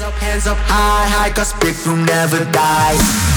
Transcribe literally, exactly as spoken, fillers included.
Hands up high, high, cause big room never dies.